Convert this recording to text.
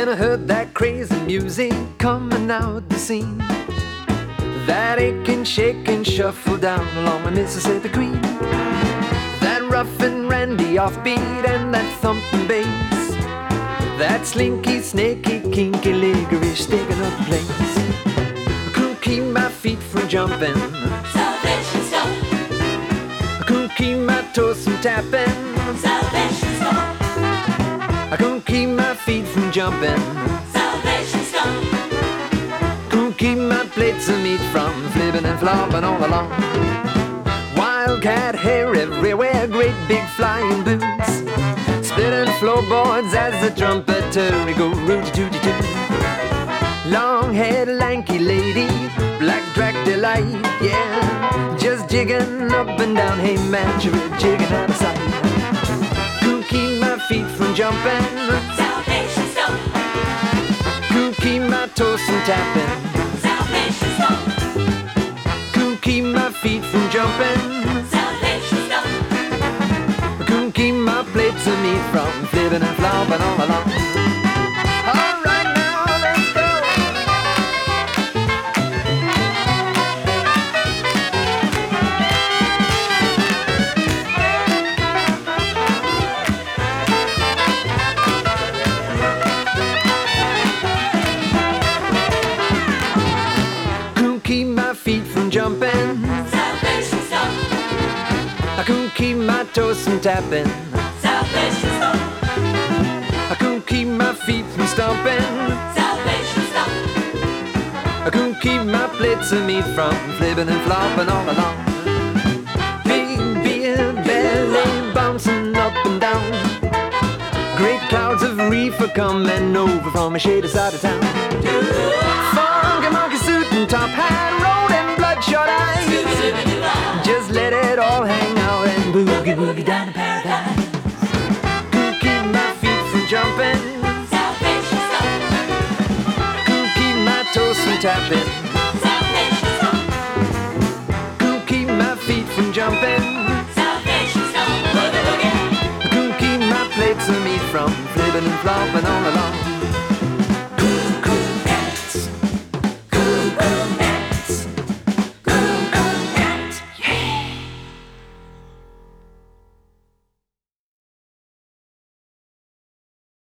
When I heard that crazy music coming out the scene, that aching, shaking, shuffle down along the Mississippi Queen, that rough and randy offbeat and that thumping bass, that slinky, snaky, kinky, liggerish, taking up place. I couldn't keep my feet from jumping, Salvation stop, I couldn't keep my toes from tapping, salvation stop, I couldn't keep my feet from jumping, salvation stop, couldn't keep my plates of meat from flipping and flopping all along. Wildcat hair everywhere, great big flying boots, splitting floorboards as the trumpeter go rooty-tooty-too. Long-haired lanky lady, black drag delight, yeah, just jigging up and down, hey man, she really jigging out of sight. Couldn't keep my feet from jumping, salvation stop, couldn't keep my toes from tapping, salvation stop, couldn't keep my feet from jumping, salvation stop, I couldn't keep my plates of meat from flipping and flopping all along. All right now, let's go. Couldn't keep my feet from jumping, salvation stop, I couldn't keep my toes from tapping, salvation stop, I couldn't keep my feet from stomping, salvation stop, I couldn't keep my plates of meat from flipping and flopping all along. Big beer belly bouncing up and down, great clouds of reefer coming over from a shady side of town. Funky monkey suit and top hat, rolling bloodshot eyes, just let it all hang out and boogie woogie down to paradise. Couldn't keep my feet from jumping, salvation stop, couldn't keep my toes from tapping, salvation stop, couldn't keep my feet from jumping, salvation stop, boogie woogie, couldn't keep my plates of meat from flipping and flopping all along.